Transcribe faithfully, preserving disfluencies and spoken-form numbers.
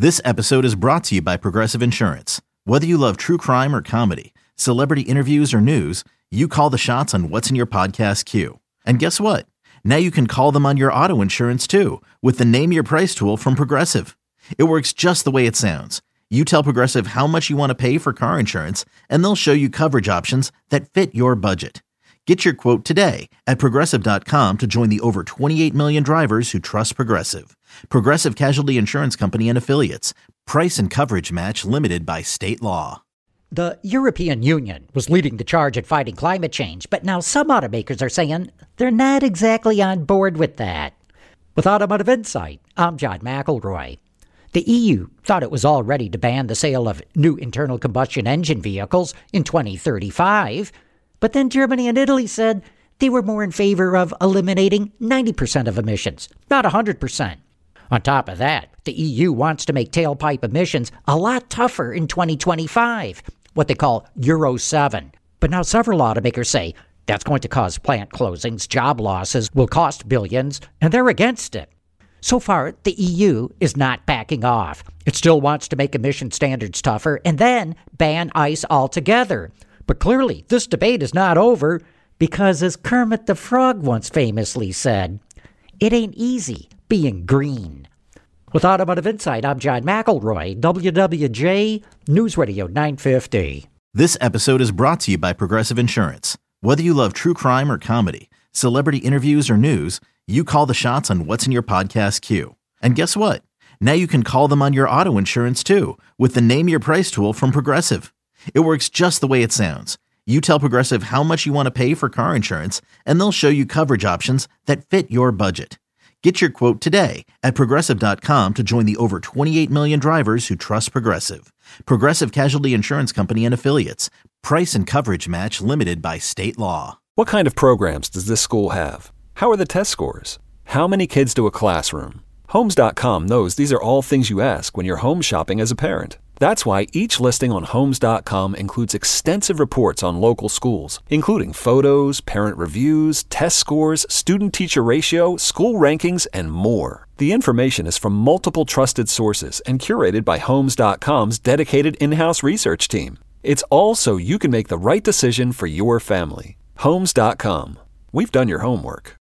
This episode is brought to you by Progressive Insurance. Whether you love true crime or comedy, celebrity interviews or news, you call the shots on what's in your podcast queue. And guess what? Now you can call them on your auto insurance too with the Name Your Price tool from Progressive. It works just the way it sounds. You tell Progressive how much you want to pay for car insurance, and they'll show you coverage options that fit your budget. Get your quote today at Progressive dot com to join the over twenty-eight million drivers who trust Progressive. Progressive Casualty Insurance Company and Affiliates. Price and coverage match limited by state law. The European Union was leading the charge at fighting climate change, but now some automakers are saying they're not exactly on board with that. With Automotive Insight, I'm John McElroy. The E U thought it was all ready to ban the sale of new internal combustion engine vehicles in twenty thirty-five, but then Germany and Italy said they were more in favor of eliminating ninety percent of emissions, not one hundred percent. On top of that, the E U wants to make tailpipe emissions a lot tougher in twenty twenty-five, what they call Euro seven. But now several automakers say that's going to cause plant closings, job losses, will cost billions, and they're against it. So far, the E U is not backing off. It still wants to make emission standards tougher and then ban ICE altogether. But clearly, this debate is not over because, as Kermit the Frog once famously said, it ain't easy being green. With Automotive Insight, I'm John McElroy, W W J News Radio nine fifty. This episode is brought to you by Progressive Insurance. Whether you love true crime or comedy, celebrity interviews or news, you call the shots on what's in your podcast queue. And guess what? Now you can call them on your auto insurance too with the Name Your Price tool from Progressive. It works just the way it sounds. You tell Progressive how much you want to pay for car insurance, and they'll show you coverage options that fit your budget. Get your quote today at Progressive dot com to join the over twenty-eight million drivers who trust Progressive. Progressive Casualty Insurance Company and Affiliates. Price and coverage match limited by state law. What kind of programs does this school have? How are the test scores? How many kids do a classroom? Homes dot com knows these are all things you ask when you're home shopping as a parent. That's why each listing on Homes dot com includes extensive reports on local schools, including photos, parent reviews, test scores, student-teacher ratio, school rankings, and more. The information is from multiple trusted sources and curated by Homes dot com's dedicated in-house research team. It's all so you can make the right decision for your family. Homes dot com. We've done your homework.